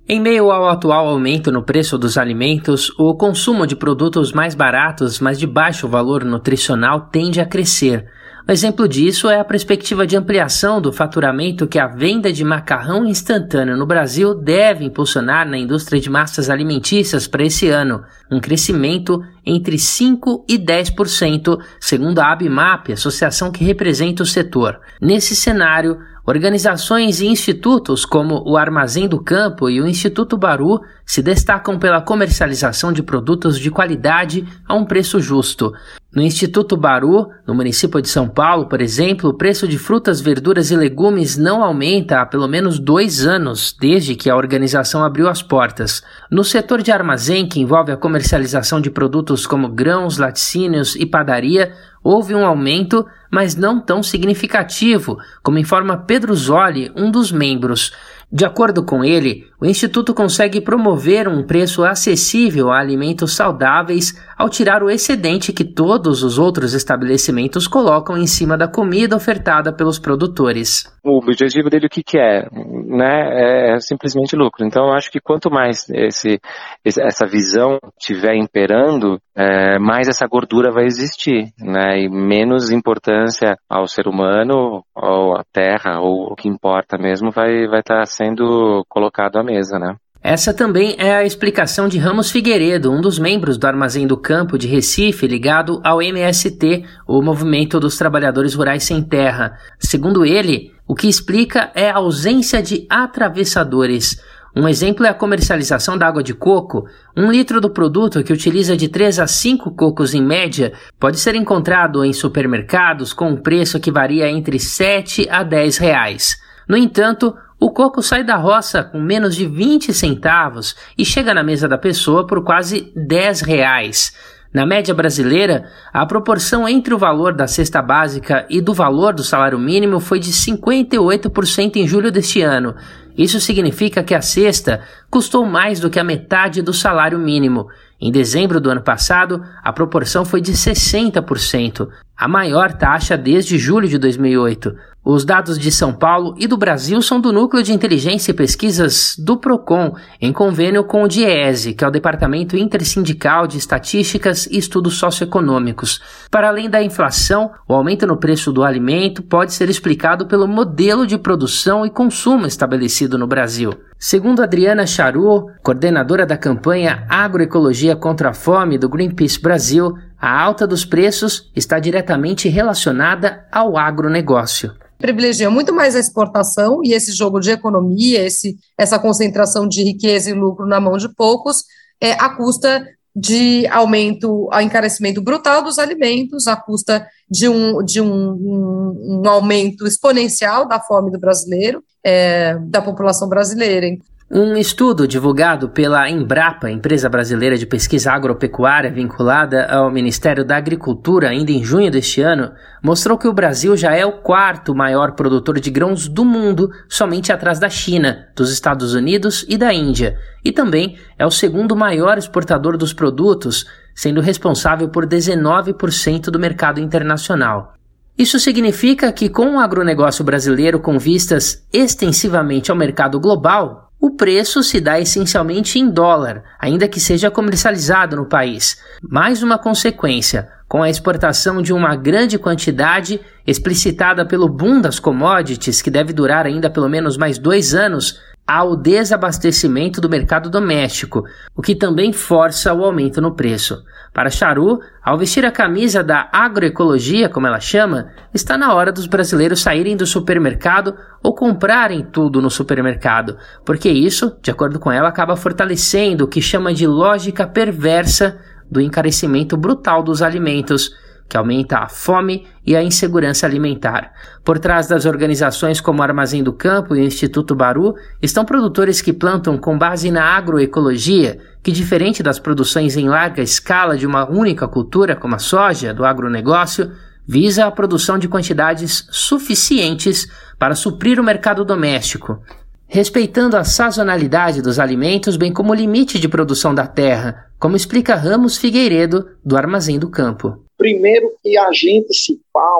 Em meio ao atual aumento no preço dos alimentos, o consumo de produtos mais baratos, mas de baixo valor nutricional, tende a crescer. Um exemplo disso é a perspectiva de ampliação do faturamento que a venda de macarrão instantâneo no Brasil deve impulsionar na indústria de massas alimentícias para esse ano, um crescimento entre 5% e 10%, segundo a ABMAP, associação que representa o setor. Nesse cenário, organizações e institutos como o Armazém do Campo e o Instituto Baru se destacam pela comercialização de produtos de qualidade a um preço justo. No Instituto Baru, no município de São Paulo, por exemplo, o preço de frutas, verduras e legumes não aumenta há pelo menos 2 anos, desde que a organização abriu as portas. No setor de armazém, que envolve a comercialização de produtos como grãos, laticínios e padaria, houve um aumento, mas não tão significativo, como informa Pedro Zolli, um dos membros. De acordo com ele, o Instituto consegue promover um preço acessível a alimentos saudáveis ao tirar o excedente que todos os outros estabelecimentos colocam em cima da comida ofertada pelos produtores. O objetivo dele o que é? É simplesmente lucro. Então eu acho que quanto mais essa visão estiver imperando, mais essa gordura vai existir, e menos importância ao ser humano, ou à terra, ou o que importa mesmo vai estar sendo colocado à mesa, Essa também é a explicação de Ramos Figueiredo, um dos membros do Armazém do Campo de Recife, ligado ao MST, o Movimento dos Trabalhadores Rurais Sem Terra. Segundo ele, o que explica é a ausência de atravessadores. Um exemplo é a comercialização da água de coco. 1 litro do produto, que utiliza de 3 a 5 cocos em média, pode ser encontrado em supermercados com um preço que varia entre R$ 7 a R$ 10. No entanto, o coco sai da roça com menos de 20 centavos e chega na mesa da pessoa por quase R$ 10. Na média brasileira, a proporção entre o valor da cesta básica e do valor do salário mínimo foi de 58% em julho deste ano. Isso significa que a cesta custou mais do que a metade do salário mínimo. Em dezembro do ano passado, a proporção foi de 60%, a maior taxa desde julho de 2008. Os dados de São Paulo e do Brasil são do Núcleo de Inteligência e Pesquisas do PROCON, em convênio com o DIEESE, que é o Departamento Intersindical de Estatísticas e Estudos Socioeconômicos. Para além da inflação, o aumento no preço do alimento pode ser explicado pelo modelo de produção e consumo estabelecido no Brasil. Segundo Adriana Charu, coordenadora da campanha Agroecologia contra a Fome do Greenpeace Brasil, a alta dos preços está diretamente relacionada ao agronegócio. Privilegia muito mais a exportação e esse jogo de economia, essa concentração de riqueza e lucro na mão de poucos, à custa de encarecimento brutal dos alimentos, à custa de um aumento exponencial da fome do brasileiro, da população brasileira. Um estudo divulgado pela Embrapa, empresa brasileira de pesquisa agropecuária vinculada ao Ministério da Agricultura, ainda em junho deste ano, mostrou que o Brasil já é o 4º maior produtor de grãos do mundo, somente atrás da China, dos Estados Unidos e da Índia, e também é o 2º maior exportador dos produtos, sendo responsável por 19% do mercado internacional. Isso significa que, com o agronegócio brasileiro com vistas extensivamente ao mercado global, o preço se dá essencialmente em dólar, ainda que seja comercializado no país. Mais uma consequência, com a exportação de uma grande quantidade, explicitada pelo boom das commodities, que deve durar ainda pelo menos mais 2 anos, há o desabastecimento do mercado doméstico, o que também força o aumento no preço. Para Charu, ao vestir a camisa da agroecologia, como ela chama, está na hora dos brasileiros saírem do supermercado ou comprarem tudo no supermercado, porque isso, de acordo com ela, acaba fortalecendo o que chama de lógica perversa do encarecimento brutal dos alimentos, que aumenta a fome e a insegurança alimentar. Por trás das organizações como o Armazém do Campo e o Instituto Baru, estão produtores que plantam com base na agroecologia, que, diferente das produções em larga escala de uma única cultura, como a soja, do agronegócio, visa a produção de quantidades suficientes para suprir o mercado doméstico, respeitando a sazonalidade dos alimentos, bem como o limite de produção da terra, como explica Ramos Figueiredo, do Armazém do Campo. Primeiro que a gente se pauta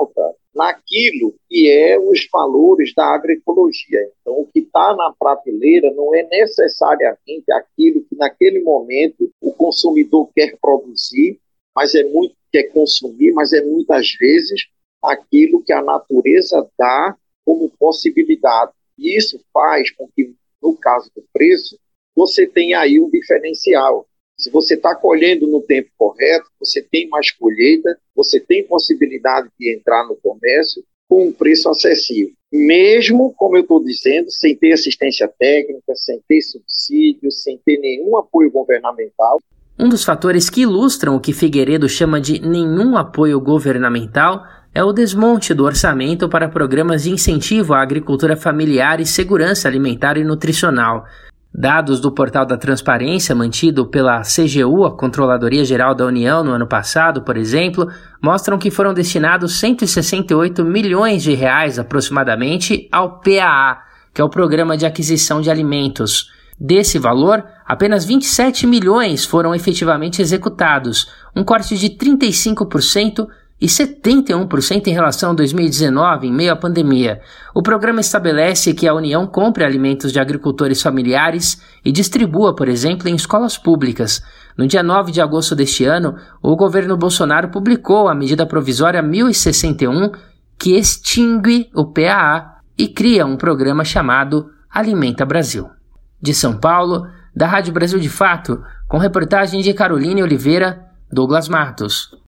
naquilo que é os valores da agroecologia. Então, o que está na prateleira não é necessariamente aquilo que naquele momento o consumidor quer produzir, mas quer consumir, mas é muitas vezes aquilo que a natureza dá como possibilidade. E isso faz com que, no caso do preço, você tenha aí um diferencial. Se você está colhendo no tempo correto, você tem mais colheita, você tem possibilidade de entrar no comércio com um preço acessível. Mesmo, como eu estou dizendo, sem ter assistência técnica, sem ter subsídio, sem ter nenhum apoio governamental. Um dos fatores que ilustram o que Figueiredo chama de nenhum apoio governamental é o desmonte do orçamento para programas de incentivo à agricultura familiar e segurança alimentar e nutricional. Dados do Portal da Transparência, mantido pela CGU, a Controladoria Geral da União, no ano passado, por exemplo, mostram que foram destinados 168 milhões de reais aproximadamente ao PAA, que é o Programa de Aquisição de Alimentos. Desse valor, apenas 27 milhões foram efetivamente executados, um corte de 35% e 71% em relação a 2019, em meio à pandemia. O programa estabelece que a União compre alimentos de agricultores familiares e distribua, por exemplo, em escolas públicas. No dia 9 de agosto deste ano, o governo Bolsonaro publicou a medida provisória 1061, que extingue o PAA e cria um programa chamado Alimenta Brasil. De São Paulo, da Rádio Brasil de Fato, com reportagem de Caroline Oliveira, Douglas Matos.